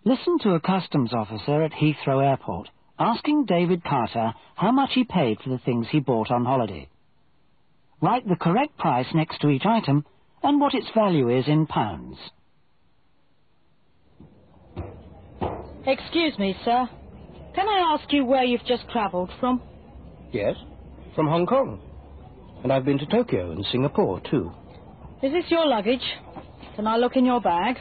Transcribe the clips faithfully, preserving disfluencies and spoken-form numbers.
Listen to a customs officer at Heathrow Airport asking David Carter how much he paid for the things he bought on holiday. Write the correct price next to each item and what its value is in pounds. Excuse me, sir. Can I ask you where you've just travelled from? Yes, from Hong Kong. And I've been to Tokyo and Singapore, too. Is this your luggage? Can I look in your bag?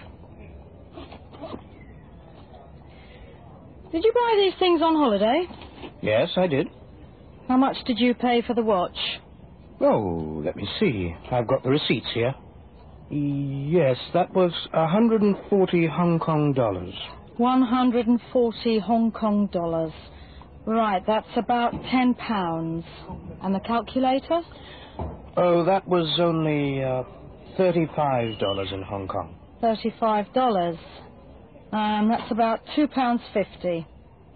Did you buy these things on holiday? Yes, I did. How much did you pay for the watch? Oh, let me see. I've got the receipts here. Yes, that was one hundred forty Hong Kong dollars. one hundred forty Hong Kong dollars. Right, that's about ten pounds. And the calculator? Oh, that was only uh, thirty-five dollars in Hong Kong. thirty-five dollars. Um, that's about two pounds fifty.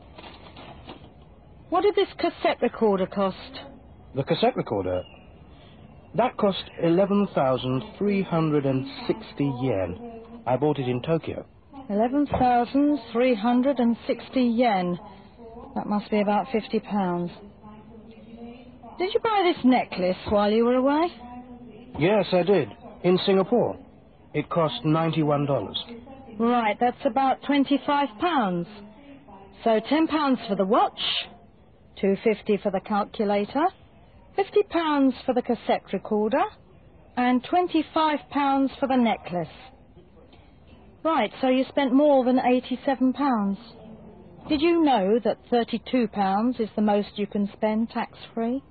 What did this cassette recorder cost? The cassette recorder? That cost eleven thousand three hundred sixty yen. I bought it in Tokyo. eleven thousand three hundred sixty yen. That must be about fifty pounds. Did you buy this necklace while you were away? Yes, I did. In Singapore. It cost ninety-one dollars. Right, that's about twenty-five pounds. So ten pounds for the watch, two fifty for the calculator, fifty pounds for the cassette recorder, and twenty-five pounds for the necklace. Right, so you spent more than eighty-seven pounds. Did you know that thirty-two pounds is the most you can spend tax-free?